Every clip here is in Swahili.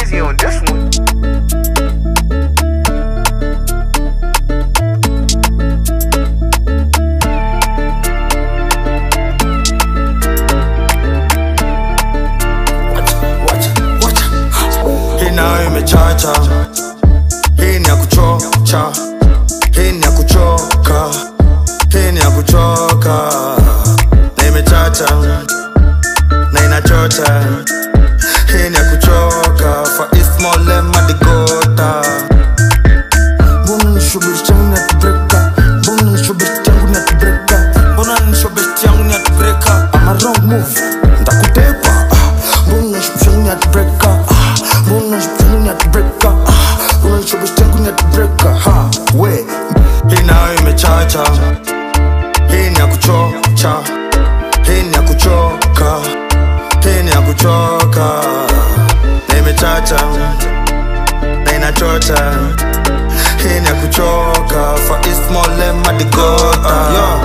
easy on this one. Hina imechacha, hii ni ya kuchocha, hii ni ya kuchoka, hii ni ya kuchoka. Na imechacha, na inachocha, hii ni ya kuchoka. Fa ismole madigota. Mbona nishobeshi changu ni atubreka, mbona nishobeshi changu ni atubreka, mbona nishobeshi changu ni atubreka. I'm a wrong move, ndakutepa. Mbona nishobeshi changu ni atubreka, mbona nishobeshi changu ni atubreka, mbona nishobeshi changu ni atubreka. Ha, we hii nayo imechacha, hii ni ya kuchocha, hii ni ya kuchoka, hii ni ya kuchoka. Na imechacha, na inachocha, hii ni ya kuchoka. Fa ismole madigota.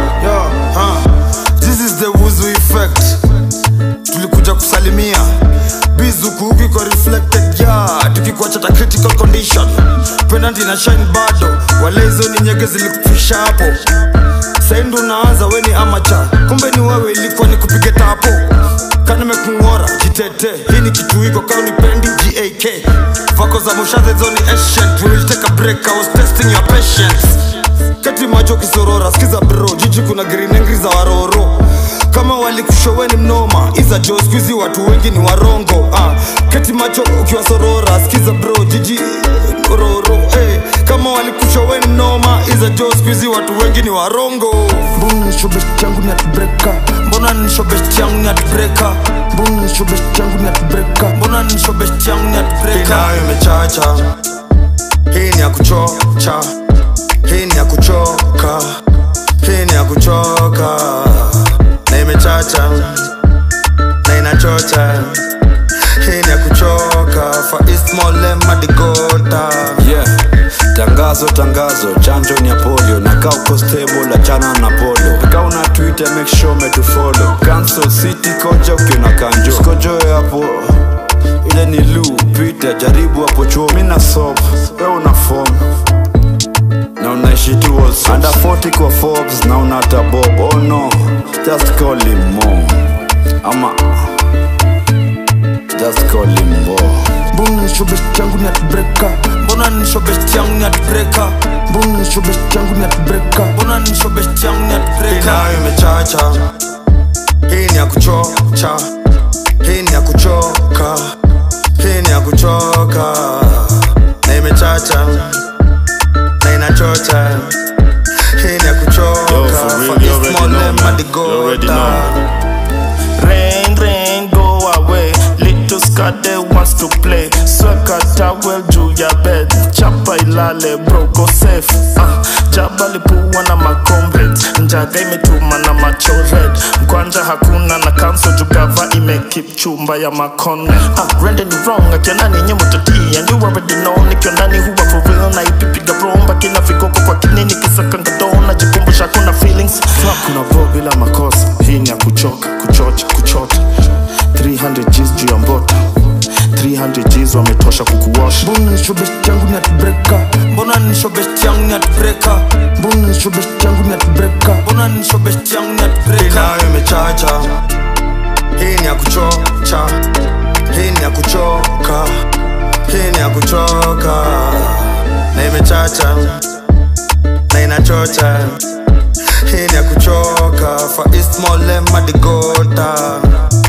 This is the wuzu effect. Tulikuja kusalimia bizuku ukiko reflected ya tukikuwa chata critical condition. Penalty na shine bado, wale hizo ni nyege zilikufisha hapo. Saindu unaanza we ni amateur, kumbe ni wewe ilikuwa ni kupige tapo. Kani mekungora, jitete, hii ni kitu hiko kao ni pendi GAK. Vako za moshaze zoni ancient, we will take a break, I was testing your patience. Kati macho kisorora, skiza bro, jiji kuna green engri za waroro. Kama walikushoweni mnoma, iza jo squeezy watu wengi ni warongo. Kati macho ukiwa sorora, skiza bro, jiji roro. Kama walikushoweni mnoma, iza jo squeezy watu wengi ni warongo. Mbona nishobeshi changu ni atubreka, mbona nishobeshi changu ni atubreka, mbona nishobeshi changu ni atubreka, mbona nishobeshi changu ni atubreka. Hii nayo imechacha, hii ni ya kuchocha, hii ni ya kuchoka, hii ni ya kuchoka. Na imechacha, na inachocha, hii ni ya kuchoka. Fa ismole madigota. Yeah, tangazo tangazo, chanjo ni ya polio. Na kaa uko stable, achana na polo. Kaa una Twitter, make sure me to follow. Cancel city koja ukiona kanjo. Skojoe hapo, ile ni Lou Peter, jaribu hapo chuo. Mina sob, we una form, na unaishi tu also. Under 40 kwa Forbes, na unata Bob. Oh no, just call him Mo. Ama just call him Bo. Mbona nishobeshi changu ni atubreka, mbona nishobeshi changu ni atubreka, mbona nishobeshi changu ni atubreka, mbona nishobeshi changu ni atubreka. Hii nayo imechacha, hii ni ya kuchocha, hii ni ya kuchoka, hii ni ya kuchoka. Na imechacha, na inachocha, hii ni ya kuchoka. Fa ismole madigota. Rain, rain, go away. Little Scade wants to play. Sweka towel juu ya bed. Chapa ilale bro, go safe. Jabali puwa na macomrades. Njaga imetuma na macho red. Mkwanja hakuna na cancel jugava imekip chumba ya makone. Rende ni wrong, akiona nye mutati. And you already know, nikiondani huwa for real. Na ipipiga romba, kina vikoko kwa kinini. Kisaka ngadona, jikumbusha kuna feelings. Fuck kuna bro bila makosa. Hii ni ya kuchoka, kuchocha, kuchota. 300 G's juu ya mbota, 300 G's wametosha kukuwasha. Mbona nishobeshi changu ni atubreka, mbona nishobeshi changu ni atubreka, mbona nishobeshi changu ni atubreka, mbona nishobeshi changu ni atubreka. Hii nayo imechacha, hii ni ya kuchocha, hii ni ya kuchoka, hii ni ya kuchoka. Na imechacha, na inachocha, hii ni ya kuchoka. Fa ismole madigota.